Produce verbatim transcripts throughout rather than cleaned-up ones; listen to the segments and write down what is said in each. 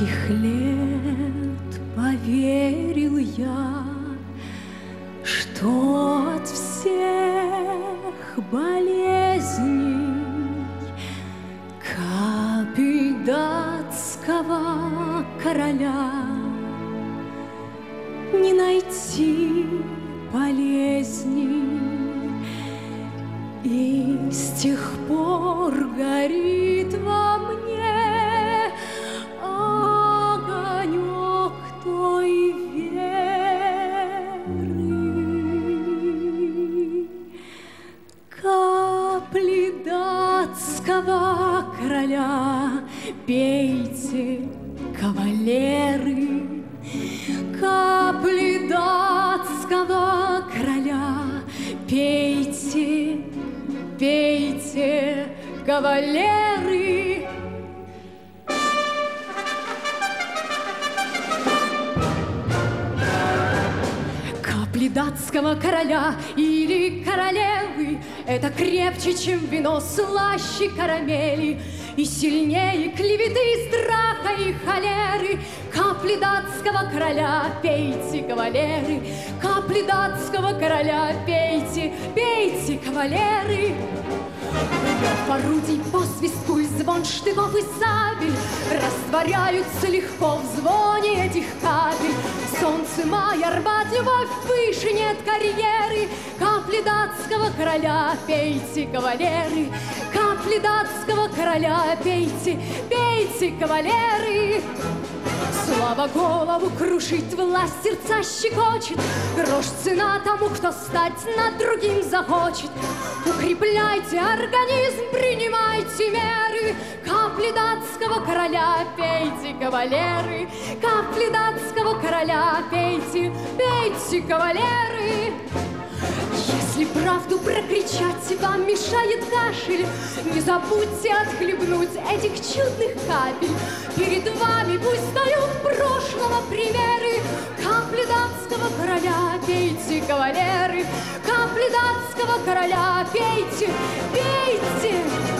детских лет поверил я, что от всех болезней капель датского короля не найти полезней. И с тех пор горит во мне огонек той веры. Капли датского короля пейте, кавалеры. Капли датского короля пейте, пейте, кавалеры. Капли датского короля или королевы — это крепче, чем вино, слаще карамели и сильнее клеветы, страха и холеры. Капли датского короля пейте, кавалеры. Капли датского короля пейте, пейте, кавалеры. Рев орудий по свистку и звон штыков и сабель растворяются легко в звоне этих капель. Солнце, май, Арбат, любовь, выше нет карьеры. Капли датского короля пейте, кавалеры. Капли датского короля пейте, пейте, кавалеры. Слава голову крушит, власть сердца щекочет, грош цена тому, кто стать над другим захочет. Укрепляйте организм, принимайте меры. Капли датского короля пейте, кавалеры. Капли датского короля пейте, пейте, кавалеры. Если правду прокричать вам мешает кашель, не забудьте отхлебнуть этих чудных капель. Перед вами пусть встают прошлого примеры. Капли датского короля пейте, кавалеры. Капли датского короля пейте, пейте.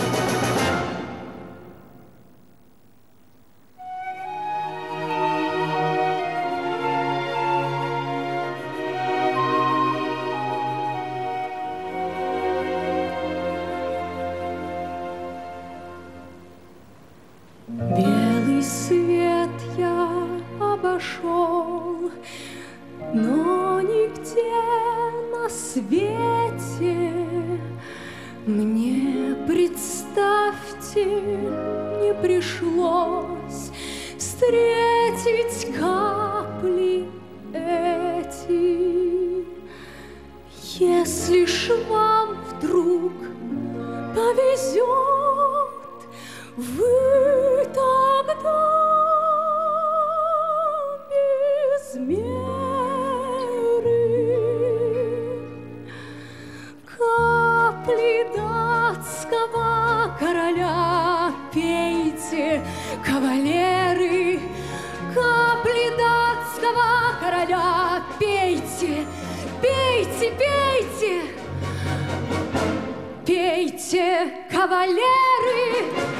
Белый свет я обошел, но нигде на свете мне, представьте, не пришлось встретить капли эти. Если ж вам вдруг повезет, вы тогда без меры капли датского короля пейте, кавалеры. Капли датского короля пейте, пейте, пейте, пейте, кавалеры.